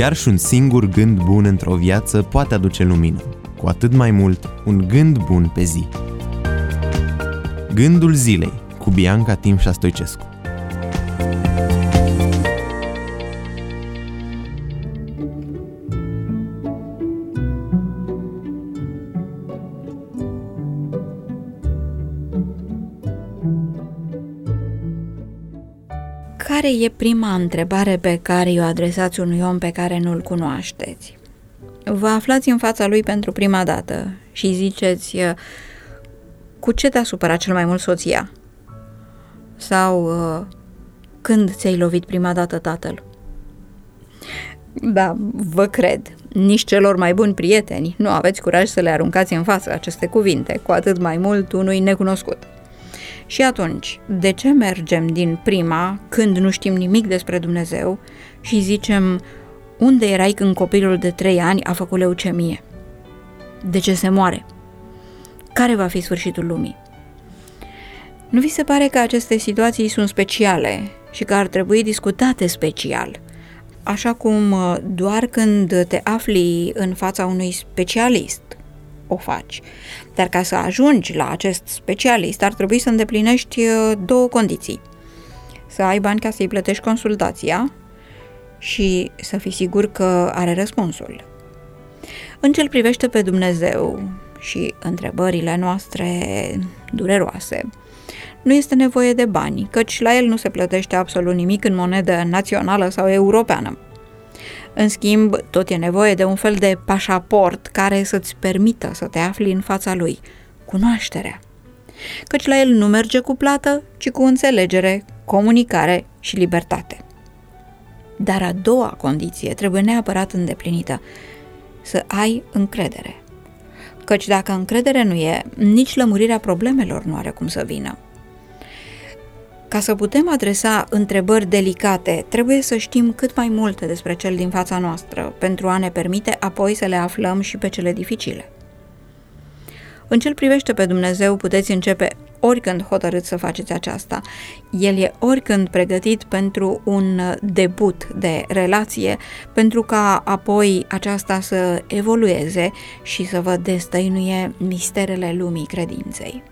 Chiar și un singur gând bun într-o viață poate aduce lumină, cu atât mai mult un gând bun pe zi. Gândul zilei cu Bianca Timșa Stoicescu. Care e prima întrebare pe care o adresați unui om pe care nu-l cunoașteți? Vă aflați în fața lui pentru prima dată și ziceți: cu ce te-a supărat cel mai mult soția? Sau când ți-ai lovit prima dată tatăl? Da, vă cred, nici celor mai buni prieteni nu aveți curaj să le aruncați în față aceste cuvinte, cu atât mai mult unui necunoscut. Și atunci, de ce mergem din prima, când nu știm nimic despre Dumnezeu, și zicem: unde erai când copilul de 3 ani a făcut leucemie? De ce se moare? Care va fi sfârșitul lumii? Nu vi se pare că aceste situații sunt speciale și că ar trebui discutate special? Așa cum doar când te afli în fața unui specialist o faci. Dar ca să ajungi la acest specialist ar trebui să îndeplinești 2 condiții. Să ai bani ca să-i plătești consultația și să fii sigur că are răspunsul. În ce-L privește pe Dumnezeu și întrebările noastre dureroase, nu este nevoie de bani, căci la El nu se plătește absolut nimic în monedă națională sau europeană. În schimb, tot e nevoie de un fel de pașaport care să-ți permită să te afli în fața Lui, cunoașterea. Căci la El nu merge cu plată, ci cu înțelegere, comunicare și libertate. Dar a doua condiție trebuie neapărat îndeplinită: să ai încredere. Căci dacă încredere nu e, nici lămurirea problemelor nu are cum să vină. Ca să putem adresa întrebări delicate, trebuie să știm cât mai multe despre cel din fața noastră, pentru a ne permite apoi să le aflăm și pe cele dificile. În ce-L privește pe Dumnezeu, puteți începe oricând hotărâți să faceți aceasta. El e oricând pregătit pentru un debut de relație, pentru ca apoi aceasta să evolueze și să vă destăinuie misterele lumii credinței.